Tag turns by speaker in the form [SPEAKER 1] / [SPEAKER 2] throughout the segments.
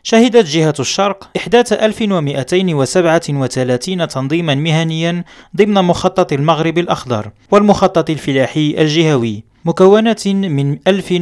[SPEAKER 1] شهدت جهة الشرق إحداث 1237 تنظيما مهنيا ضمن مخطط المغرب الأخضر والمخطط الفلاحي الجهوي، مكونة من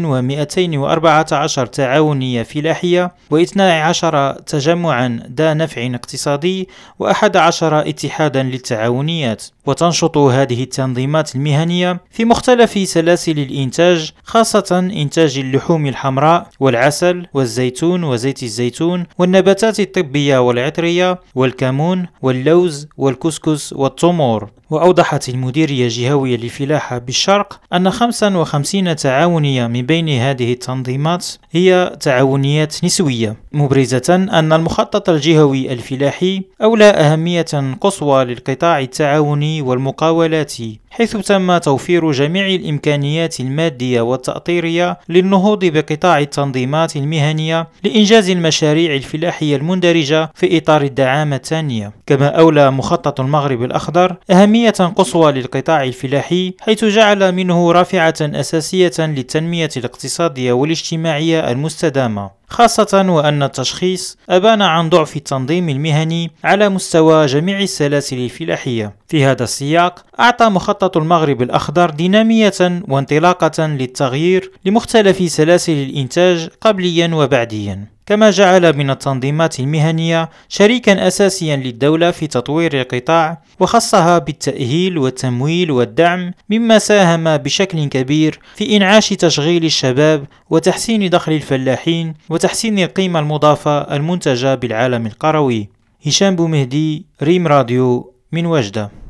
[SPEAKER 1] 1214 تعاونية فلاحية و12 تجمعا ذا نفع اقتصادي و11 اتحادا للتعاونيات. وتنشط هذه التنظيمات المهنية في مختلف سلاسل الإنتاج، خاصة إنتاج اللحوم الحمراء والعسل والزيتون وزيت الزيتون والنباتات الطبية والعطرية والكمون واللوز والكسكس والتمور. وأوضحت المديرية الجهوية للفلاحة بالشرق أن 55 تعاونية من بين هذه التنظيمات هي تعاونيات نسوية، مبرزة أن المخطط الجهوي الفلاحي أولى أهمية قصوى للقطاع التعاوني والمقاولاتي، حيث تم توفير جميع الإمكانيات المادية والتأطيرية للنهوض بقطاع التنظيمات المهنية لإنجاز المشاريع الفلاحية المندرجة في إطار الدعامة الثانية. كما أولى مخطط المغرب الأخضر أهمية قصوى للقطاع الفلاحي، حيث جعل منه رافعة أساسية للتنمية الاقتصادية والاجتماعية المستدامة، خاصة وأن التشخيص أبان عن ضعف التنظيم المهني على مستوى جميع السلاسل الفلاحية. في هذا السياق أعطى مخطط المغرب الأخضر دينامية وانطلاقة للتغيير لمختلف سلاسل الإنتاج قبليا وبعديا، كما جعل من التنظيمات المهنية شريكا أساسيا للدولة في تطوير القطاع، وخصها بالتأهيل والتمويل والدعم، مما ساهم بشكل كبير في إنعاش تشغيل الشباب وتحسين دخل الفلاحين وتحسين القيمة المضافة المنتجة بالعالم القروي. هشام بومهدي، ريم راديو من وجدة.